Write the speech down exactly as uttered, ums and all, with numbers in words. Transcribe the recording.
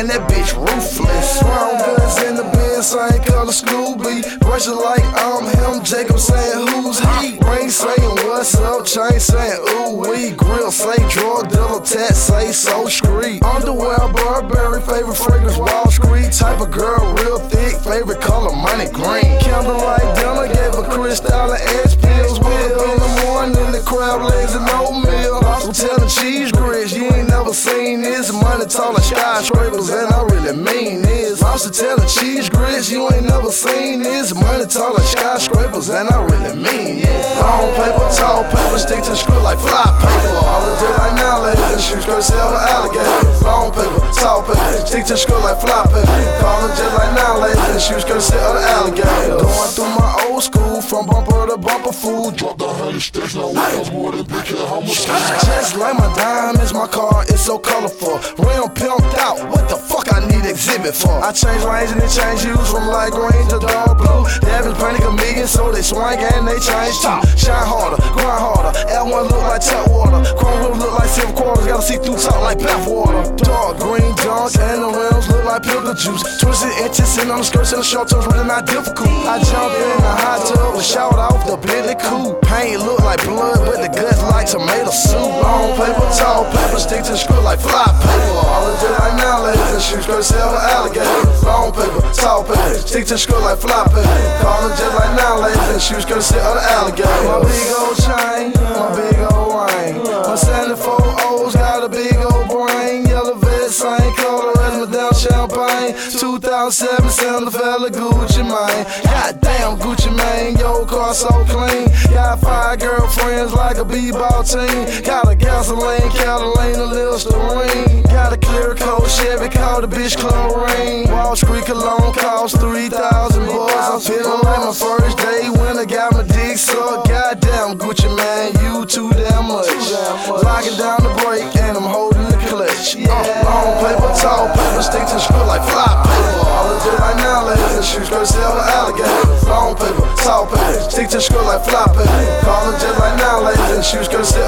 and that bitch ruthless. Brown goods in the bin, same color Scooby. Brush it like I'm him, Jacob saying who's he. Ring saying what's up, chain saying ooh wee. Grill say drug dealer, tat say so street. Underwear, Burberry, favorite fragrance Wall Street. Type of girl, real thick, favorite color money green. Candlelight dinner, gave a crystal and edge pills. Wake up in the morning, the crab legs and oatmeal. I'm telling cheese grits, you ain't never seen this. Money taller skyscrapers, and I really mean this. I'm still telling cheese grits, you ain't never seen this. Money taller skyscrapers, and I really mean this. Long paper, tall paper, stick to the script like fly paper. All the day like now, ladies, shoot skirts, sell the alligator. Long paper, tall paper, stick to the script like fly paper. Call it just like now, ladies, shoot skirts, sell the alligator. Going through my old school, from bumper to bumper food. Drop the honey sticks, no wheels, more than big how much. Just like my diamonds, my car is so colorful. Rim pimped out, what the fuck I need exhibit for? I change lanes and they change hues from light green to dark blue. They haven't plenty of millions, so they swing and they change too. Shine harder, grind harder, L one look like tap water. Chrome wheels look like silver quarters, gotta see through top like bath water. Dark green junk and the rims look like pickle juice. Twisted inches sitting on the skirts and the short toes, really not difficult. I jump in the hot tub and shout off the Bentley coupe. Paint look like blood, but the guts like tomato soup. Long paper, tall paper, stick to the script like fly paper. All the day like now, ladies, shoot skirts, sell the alligator. Long paper, tall paper, stick to the script like fly paper. Call it just like now, ladies, shoot skirts, sell the alligator. My big old chain, my big old ring. My seventy-four O's got a big old brain. Yellow vest, same color as my down champagne. two thousand seven, Santa Fella Gucci Mane. Goddamn Gucci Mane, your car so clean. Got five girlfriends like a b-ball team. Got a gasoline, Catalina, Listerine. Got a clear coat Chevy, called the bitch chlorine. Wall Street cologne cost three thousand bucks. I'm feeling like my first day when I got my dick sucked. Goddamn Gucci man, you too damn much. Locking down the brake and I'm holding the clutch. Yeah. Uh, long paper, tall paper, stick to the script like fly paper. All the day like now, ladies, shoot skirts, sell the alligator. Long paper, tall paper, stick to the script like fly paper. Call it just like now, ladies, shoot skirts, sell